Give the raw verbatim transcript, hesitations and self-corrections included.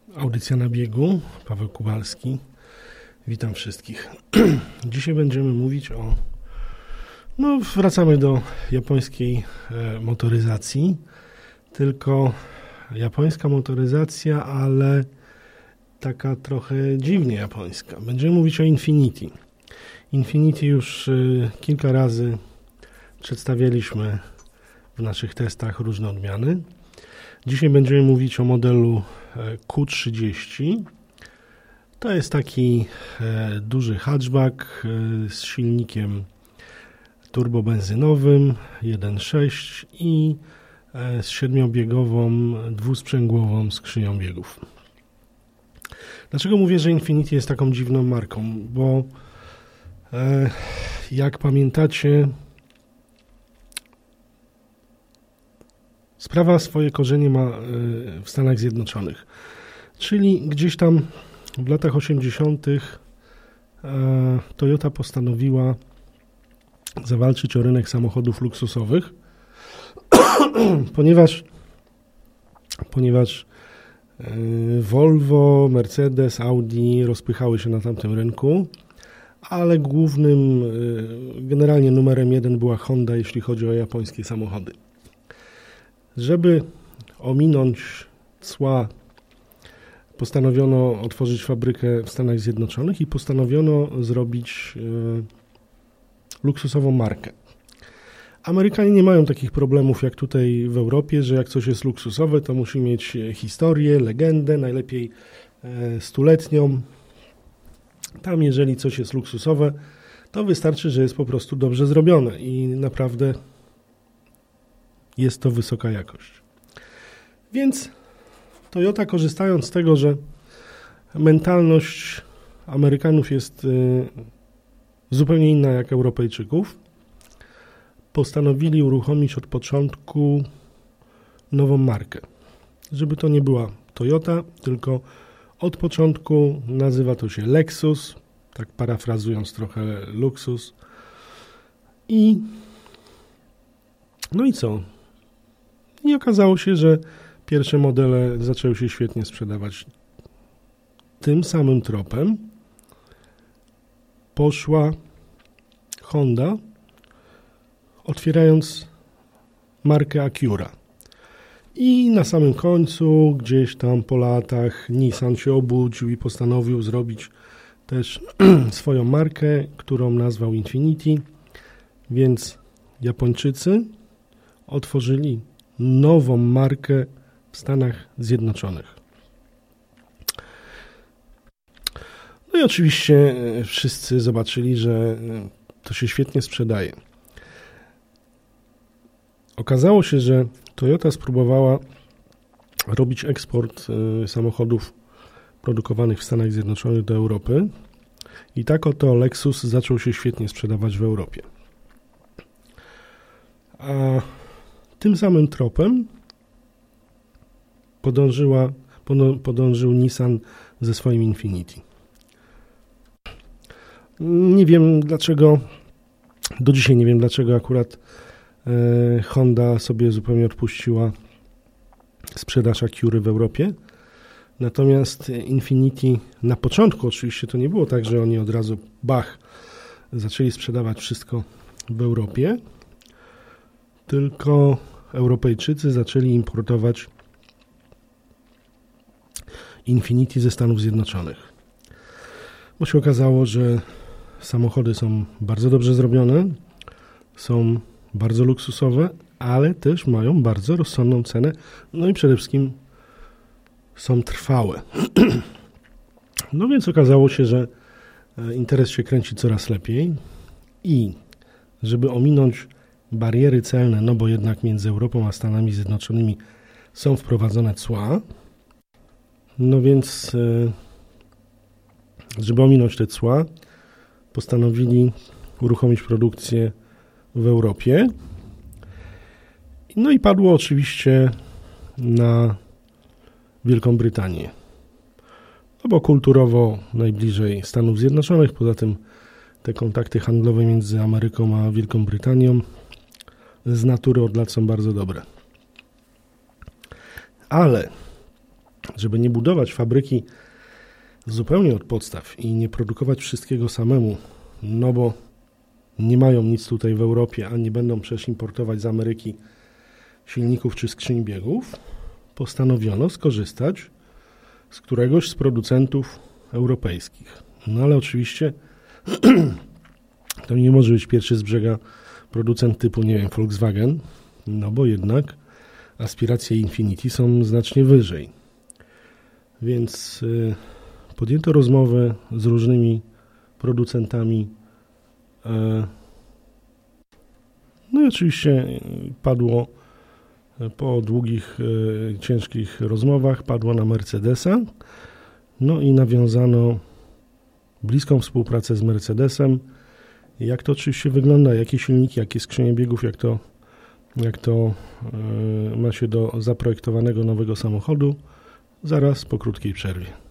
Audycja na biegu, Paweł Kubalski. Witam wszystkich. Dzisiaj będziemy mówić o... No, wracamy do japońskiej e, motoryzacji. Tylko japońska motoryzacja, ale taka trochę dziwnie japońska. Będziemy mówić o Infiniti. Infiniti już e, kilka razy przedstawialiśmy w naszych testach różne odmiany. Dzisiaj będziemy mówić o modelu Q trzydzieści. To jest taki e, duży hatchback e, z silnikiem turbobenzynowym jeden przecinek sześć i e, z siedmiobiegową, dwusprzęgłową skrzynią biegów. Dlaczego mówię, że Infiniti jest taką dziwną marką? Bo e, jak pamiętacie, sprawa swoje korzenie ma w Stanach Zjednoczonych, czyli gdzieś tam w latach osiemdziesiątych Toyota postanowiła zawalczyć o rynek samochodów luksusowych, ponieważ, ponieważ Volvo, Mercedes, Audi rozpychały się na tamtym rynku, ale głównym, generalnie numerem jeden była Honda, jeśli chodzi o japońskie samochody. Żeby ominąć cła, postanowiono otworzyć fabrykę w Stanach Zjednoczonych i postanowiono zrobić e, luksusową markę. Amerykanie nie mają takich problemów jak tutaj w Europie, że jak coś jest luksusowe, to musi mieć historię, legendę, najlepiej e, stuletnią. Tam jeżeli coś jest luksusowe, to wystarczy, że jest po prostu dobrze zrobione i naprawdę jest to wysoka jakość. Więc Toyota, korzystając z tego, że mentalność Amerykanów jest y, zupełnie inna jak Europejczyków, postanowili uruchomić od początku nową markę. Żeby to nie była Toyota, tylko od początku nazywa to się Lexus, tak parafrazując trochę luksus. I no i co? I okazało się, że pierwsze modele zaczęły się świetnie sprzedawać. Tym samym tropem poszła Honda, otwierając markę Acura. I na samym końcu, gdzieś tam po latach, Nissan się obudził i postanowił zrobić też swoją markę, którą nazwał Infiniti. Więc Japończycy otworzyli nową markę w Stanach Zjednoczonych. No i oczywiście wszyscy zobaczyli, że to się świetnie sprzedaje. Okazało się, że Toyota spróbowała robić eksport samochodów produkowanych w Stanach Zjednoczonych do Europy i tak oto Lexus zaczął się świetnie sprzedawać w Europie. A tym samym tropem podążyła, podążył Nissan ze swoim Infiniti. Nie wiem dlaczego, do dzisiaj nie wiem dlaczego akurat e, Honda sobie zupełnie odpuściła sprzedaż Acury w Europie. Natomiast Infiniti na początku oczywiście to nie było tak, że oni od razu bach zaczęli sprzedawać wszystko w Europie, tylko Europejczycy zaczęli importować Infiniti ze Stanów Zjednoczonych. Bo się okazało, że samochody są bardzo dobrze zrobione, są bardzo luksusowe, ale też mają bardzo rozsądną cenę, no i przede wszystkim są trwałe. No więc okazało się, że interes się kręci coraz lepiej i żeby ominąć bariery celne, no bo jednak między Europą a Stanami Zjednoczonymi są wprowadzone cła, no więc żeby ominąć te cła, postanowili uruchomić produkcję w Europie. No i padło oczywiście na Wielką Brytanię. No bo kulturowo najbliżej Stanów Zjednoczonych, poza tym te kontakty handlowe między Ameryką a Wielką Brytanią z natury od lat są bardzo dobre. Ale żeby nie budować fabryki zupełnie od podstaw i nie produkować wszystkiego samemu, no bo nie mają nic tutaj w Europie, a nie będą przecież importować z Ameryki silników czy skrzyń biegów, postanowiono skorzystać z któregoś z producentów europejskich. No ale oczywiście to nie może być pierwszy z brzega producent typu, nie wiem, Volkswagen, no bo jednak aspiracje Infiniti są znacznie wyżej. Więc y, podjęto rozmowę z różnymi producentami. Y, no i oczywiście padło po długich, y, ciężkich rozmowach, padło na Mercedesa. No i nawiązano bliską współpracę z Mercedesem. Jak to oczywiście wygląda, jakie silniki, jakie skrzynie biegów, jak to, jak to y, ma się do zaprojektowanego nowego samochodu, zaraz po krótkiej przerwie.